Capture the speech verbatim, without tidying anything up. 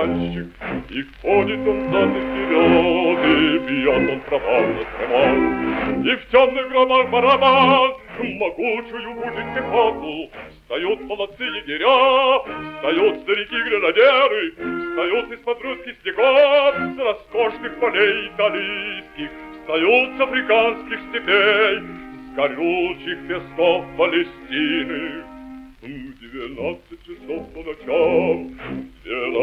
барабанщик, и ходит он взад и вперед, и бьет он проворно стремон. И в темных громах барабан могучую будет пехоту. Встают молодцы егеря, встают старики-гренадеры, встают из-под русских снегов, с роскошных полей италийских, встают с африканских степей, с горючих песков Палестины. В двенадцать часов по ночам, в